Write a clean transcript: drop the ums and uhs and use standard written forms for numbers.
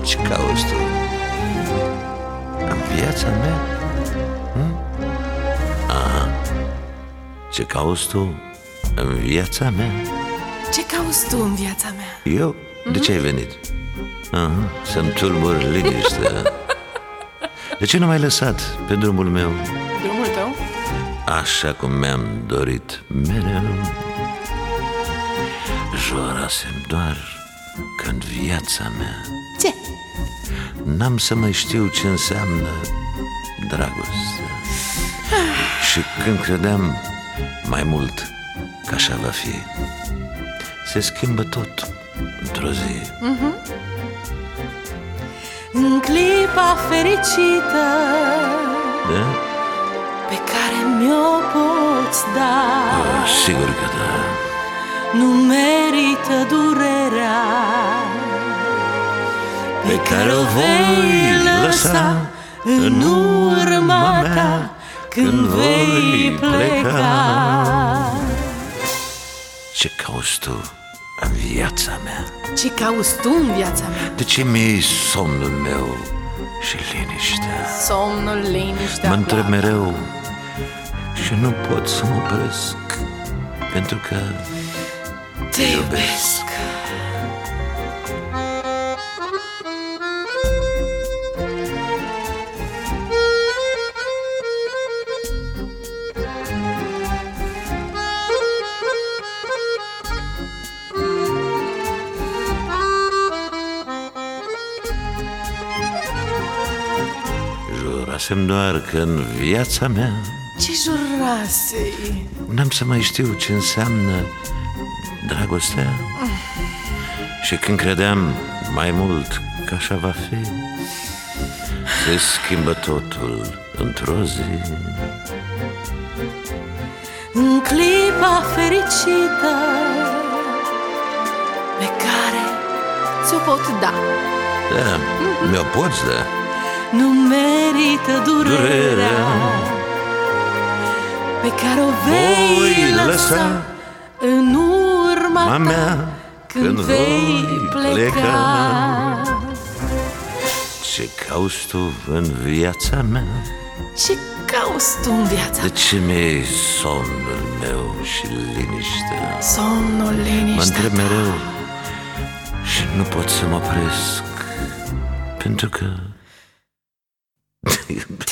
Ce cauți tu în viața mea? Aha. Ce cauți tu în viața mea? Ce cauți tu în viața mea? Eu? De ce ai venit? Aha. Să-mi tulburi liniștea. De ce nu m-ai lăsat pe drumul meu? Drumul tău? Așa cum mi-am dorit mereu. Jurasem doar că în viața mea Ce? n-am să mai știu ce înseamnă dragoste. Și când credeam mai mult că așa va fi, se schimbă tot într-o zi. În clipa fericită, Da? pe care mi-o poți da, Sigur că da. nu merită durerea pe care o vei lăsa în urma ta când vei pleca. Ce cauți tu în viața mea? Ce cauți tu în viața mea? De ce mi-ai somnul meu și liniștea? Somnul, liniștea. Mă întreb mereu și nu pot să mă opresc, pentru că te iubesc. jurasem doar că în viața mea Ce jurasei? n-am să mai știu ce înseamnă dragostea. Și când credeam mai mult că așa va fi, se schimbă totul într-o zi. În clipa fericită pe care ți-o pot da, Da, mi-o poți da. nu merită durerea pe care o vei lăsa în urma ta când vei pleca. Ce cauți tu în viața mea? Ce cauți tu în viața? De ce mi-ai somnul meu și liniștea? Somnul, liniștea. Mă întreb mereu și nu pot să mă opresc, pentru că